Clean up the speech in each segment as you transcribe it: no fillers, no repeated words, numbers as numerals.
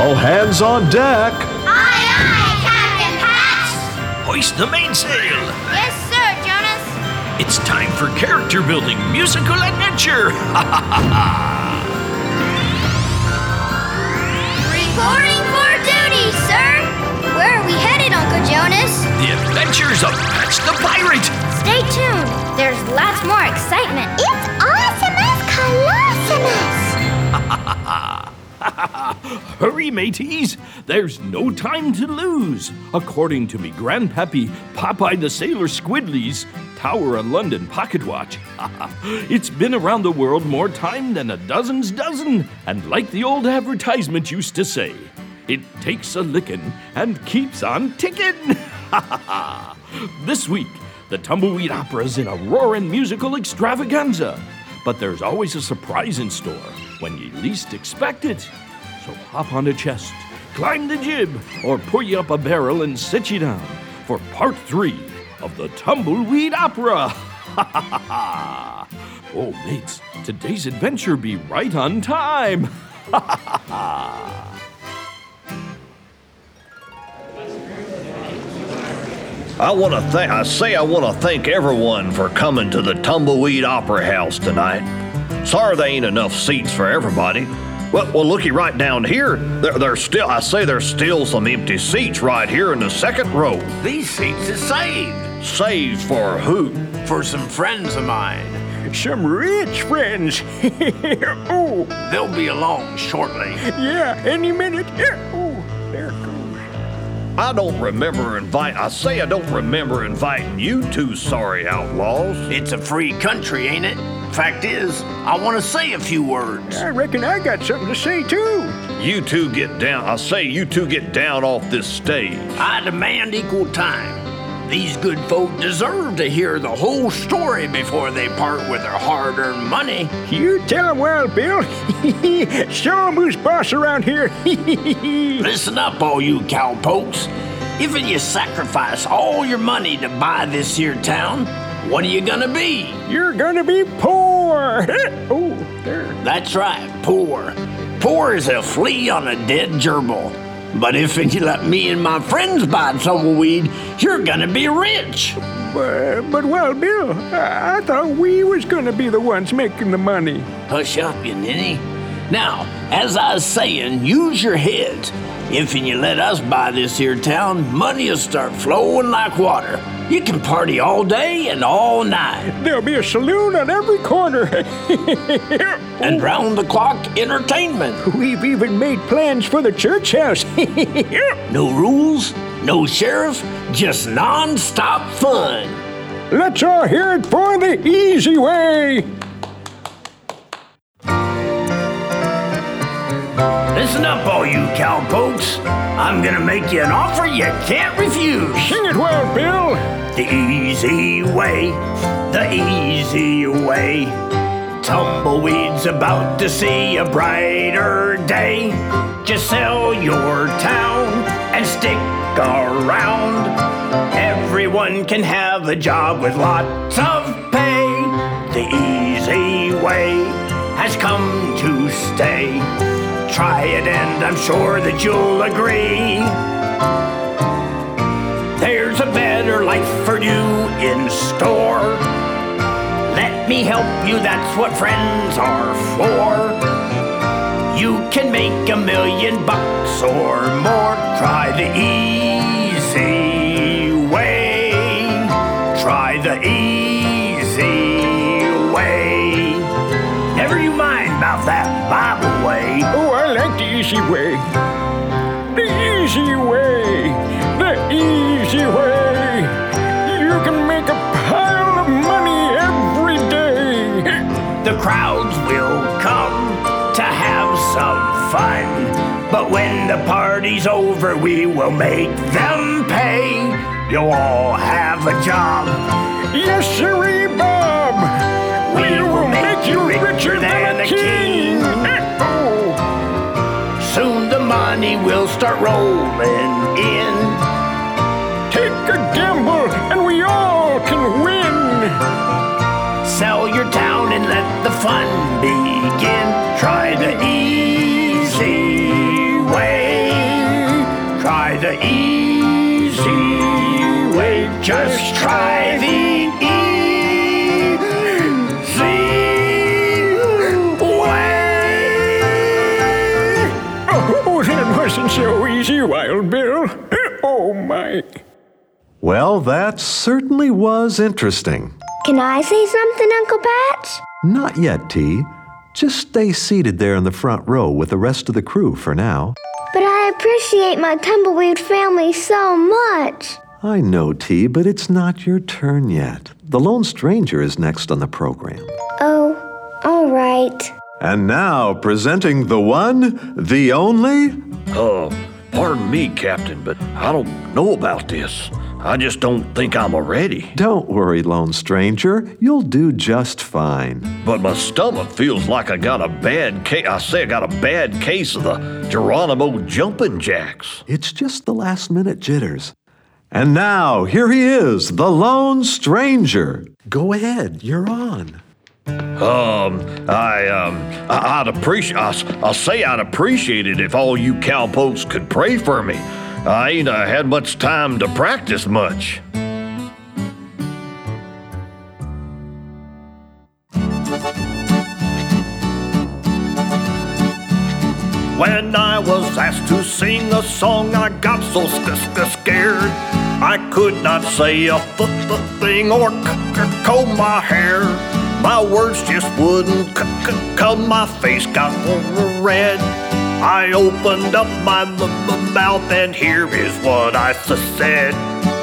All hands on deck. Aye, aye, Captain Patch. Hoist the mainsail. Yes, sir, Jonas. It's time for character building musical adventure. Reporting for duty, sir. Where are we headed, Uncle Jonas? The adventures of Patch the Pirate. Stay tuned. There's lots more excitement. It's Awesomus Colossumus. Hurry, mateys! There's no time to lose. According to me Grandpappy Popeye the Sailor Squidley's Tower of London pocket watch, it's been around the world more time than a dozen's dozen. And like the old advertisement used to say, it takes a lickin' and keeps on tickin'. This week, the Tumbleweed Opera's in a roaring musical extravaganza. But there's always a surprise in store when you least expect it. So hop on a chest, climb the jib, or pull you up a barrel and sit you down for part 3 of the Tumbleweed Opera. Oh, mates, today's adventure be right on time. I want to thank everyone for coming to the Tumbleweed Opera House tonight. Sorry there ain't enough seats for everybody. Well, looky right down here. There's still some empty seats right here in the second row. These seats are saved. Saved for who? For some friends of mine. Some rich friends. Oh, They'll be along shortly. yeah, any minute. Oh, there it goes. I don't remember inviting you two sorry outlaws. It's a free country, ain't it? Fact is, I want to say a few words. I reckon I got something to say, too. You two get down. You two get down off this stage. I demand equal time. These good folk deserve to hear the whole story before they part with their hard-earned money. You tell 'em well, Bill. Show 'em who's boss around here. Listen up, all you cowpokes. If you sacrifice all your money to buy this here town, what are you gonna be? You're gonna be poor. Oh, there. That's right, poor. Poor as a flea on a dead gerbil. But if you let me and my friends buy tumbleweed, you're gonna be rich. But well, Bill, I thought we was gonna be the ones making the money. Hush up, you ninny. Now, as I was saying, use your heads. If you let us buy this here town, money will start flowing like water. You can party all day and all night. There'll be a saloon on every corner. And round-the-clock entertainment. We've even made plans for the church house. No rules, no sheriff, just non-stop fun. Let's all hear it for the easy way. Listen up, all you cowpokes. I'm gonna make you an offer you can't refuse. Sing it well, Bill. The easy way, the easy way. Tumbleweed's about to see a brighter day. Just sell your town and stick around. Everyone can have a job with lots of pay. The easy way has come to stay. Try it and I'm sure that you'll agree. There's a better life for you in store. Let me help you, that's what friends are for. You can make $1 million or more. Try the easy way. Try the easy way. Never you mind about that Bible way. Oh, I like the easy way. The easy way. The easy way. You can make a pile of money every day. The crowds will come to have some fun. But when the party's over, we will make them pay. You'll all have a job. Yes, sirree, Bob. We will make you richer than a king. Oh. Soon the money will start rolling in. Take a gamble and we all can win. Sell your town and let the fun begin. Try the easy way. easy way. Just try the easy way. Oh, that wasn't so easy, Wild Bill. Oh, my. Well, that certainly was interesting. Can I say something, Uncle Patch? Not yet, T. Just stay seated there in the front row with the rest of the crew for now. But I appreciate my tumbleweed family so much. I know, T, but it's not your turn yet. The Lone Stranger is next on the program. Oh, all right. And now, presenting the one, the only... Pardon me, Captain, but I don't know about this. I just don't think I'm ready. Don't worry, Lone Stranger. You'll do just fine. But my stomach feels like I got a bad case. I got a bad case of the Geronimo jumping jacks. It's just the last-minute jitters. And now, here he is, the Lone Stranger. Go ahead, you're on. I'd appreciate. I'll say I'd appreciate it if all you cowpokes could pray for me. I ain't had much time to practice much. When I was asked to sing a song, I got so scared. I could not say a thing or comb my hair. My words just wouldn't come, my face got red. I opened up my mouth and here is what I said.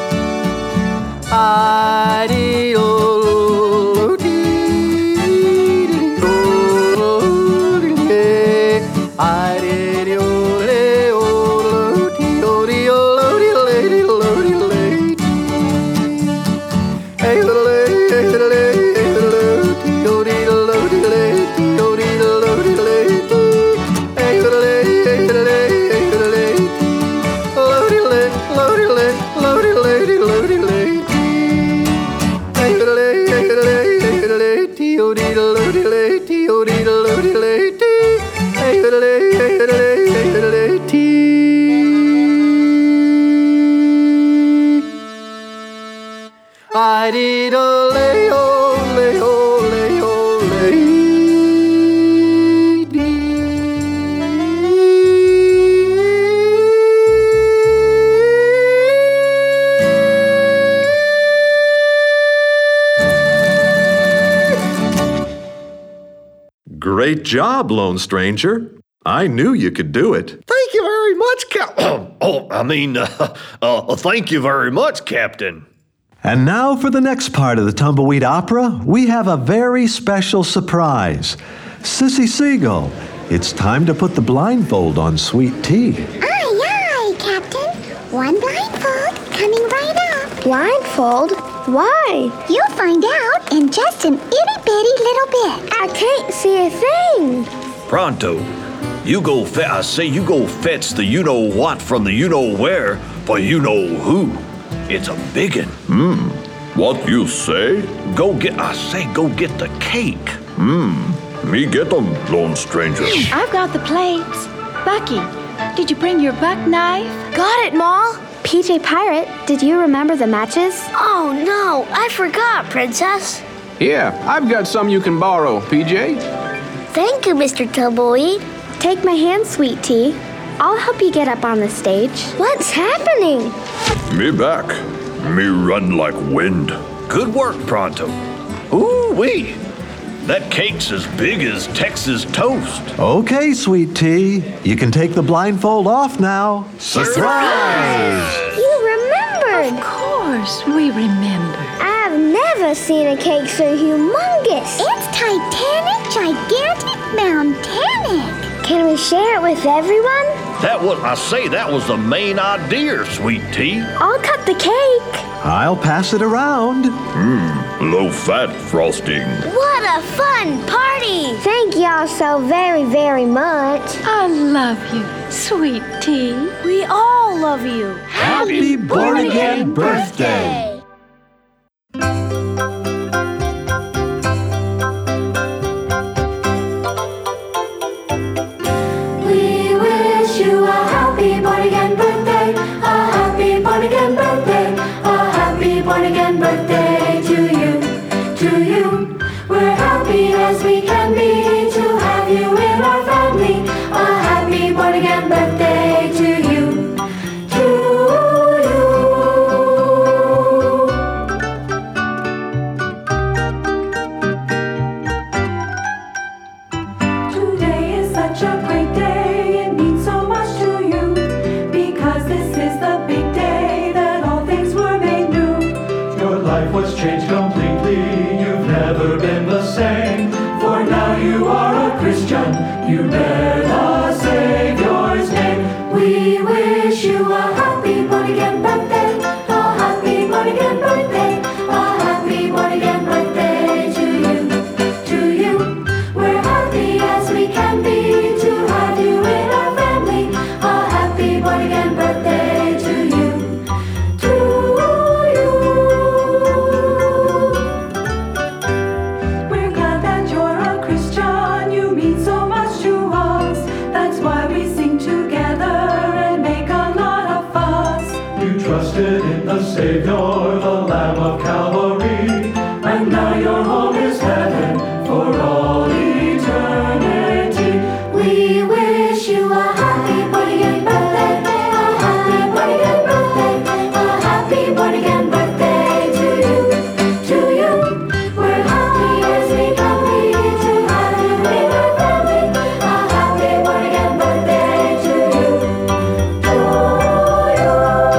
Great job, Lone Stranger. I knew you could do it. Thank you very much, thank you very much, Captain. And now for the next part of the Tumbleweed Opera, we have a very special surprise. Sissy Seagull, it's time to put the blindfold on Sweet Tea. Aye, aye, Captain. One blindfold coming right up. Blindfold? Why? You'll find out in just an itty-bitty little bit. I can't see a thing. Pronto. You go fetch the you-know-what from the you-know-where for you-know-who. It's a biggin. What you say? Go get the cake. Me get them, Lone Stranger. I've got the plates. Bucky, did you bring your buck knife? Got it, Ma. PJ Pirate, did you remember the matches? Oh, no, I forgot, Princess. Yeah, I've got some you can borrow, PJ. Thank you, Mr. Tumbleweed. Take my hand, Sweet Tea. I'll help you get up on the stage. What's happening? Me back. Me run like wind. Good work, Pronto. Ooh-wee. That cake's as big as Texas toast. Okay, Sweet Tea, you can take the blindfold off now. Surprise! You remembered. Of course, we remember. I've never seen a cake so humongous. It's titanic, gigantic, mountainic. Can we share it with everyone? That was the main idea, Sweet Tea. I'll cut the cake. I'll pass it around. Low-fat frosting. What a fun party! Thank y'all so very, very much. I love you, Sweet Tea. We all love you. Happy born-again birthday! We wish you a happy born-again birthday. such a great day. It means so much to you, because this is the big day that all things were made new. Your life was changed completely. You've never been the same. For now you are a Christian. You bear the Savior's name. We wish you a happy born-again birthday. A happy born-again birthday. A happy born-again birthday to you. To you. We're happy as we can be to have you in our family. A happy born-again birthday to you. To you. We're glad that you're a Christian. You mean so much to us. That's why we sing together and make a lot of fuss. You trusted in the Savior, the Lamb of Calvary, and now your home is heaven for all eternity. We wish you a happy born-again birthday. A happy born-again birthday. A happy born-again birthday to you. To you. We're happy as we can be to have you in our family. A happy born-again birthday to you. To you.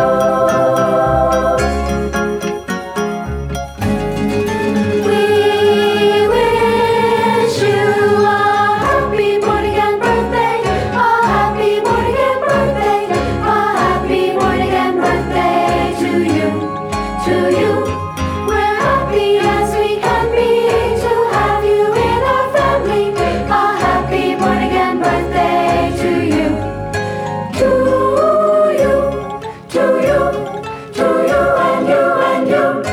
We wish you a happy born-again birthday. A happy born-again birthday. A happy born-again birthday to you. To you. We're happy as we can be to have you in our family. A happy born-again birthday to you. To you. To you. To you and you and you.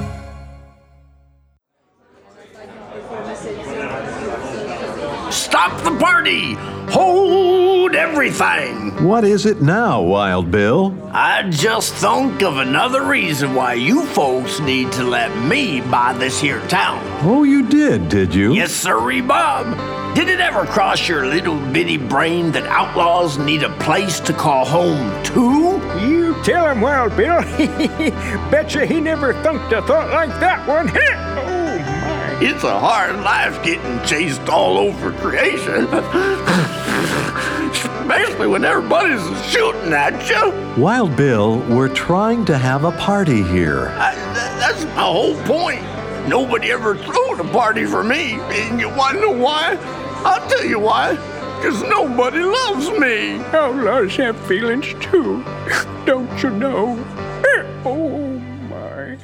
Stop the party! Hold everything! What is it now, Wild Bill? I just thunk of another reason why you folks need to let me buy this here town. Oh, you did you? Yes, sirree, Bob. Did it ever cross your little bitty brain that outlaws need a place to call home too? You tell him, Wild Bill. Betcha he never thunked a thought like that one. Oh, my. It's a hard life getting chased all over creation. Especially when everybody's shooting at you. Wild Bill, we're trying to have a party here. That's my whole point. Nobody ever threw a party for me. And you want to know why? I'll tell you why. Because nobody loves me. Outlaws have feelings too. Don't you know? Oh, my.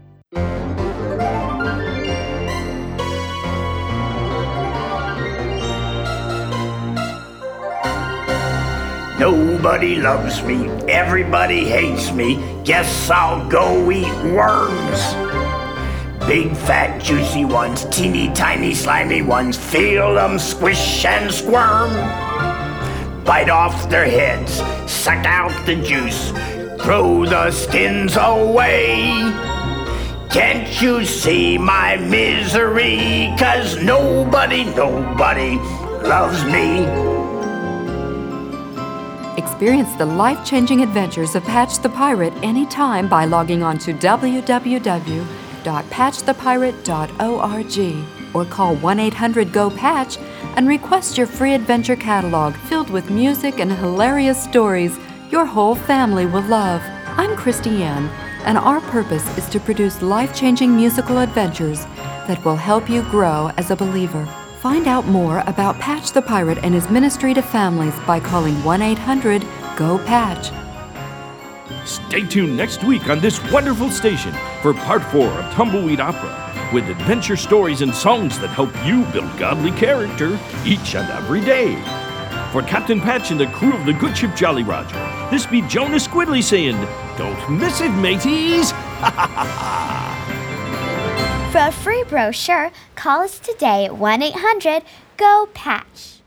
Nobody loves me. Everybody hates me. Guess I'll go eat worms. Big, fat, juicy ones, teeny, tiny, slimy ones. Feel them squish and squirm. Bite off their heads, suck out the juice, throw the skins away. Can't you see my misery? 'Cause nobody loves me. Experience the life-changing adventures of Patch the Pirate anytime by logging on to www.patchthepirate.org or call 1-800-GO-PATCH and request your free adventure catalog filled with music and hilarious stories your whole family will love. I'm Christy Ann, and our purpose is to produce life-changing musical adventures that will help you grow as a believer. Find out more about Patch the Pirate and his ministry to families by calling 1-800-GO-PATCH. Stay tuned next week on this wonderful station for Part 4 of Tumbleweed Opera, with adventure stories and songs that help you build godly character each and every day. For Captain Patch and the crew of the good ship Jolly Roger, this be Jonas Squidly saying, don't miss it, mateys! For a free brochure, call us today at 1-800-GO-PATCH.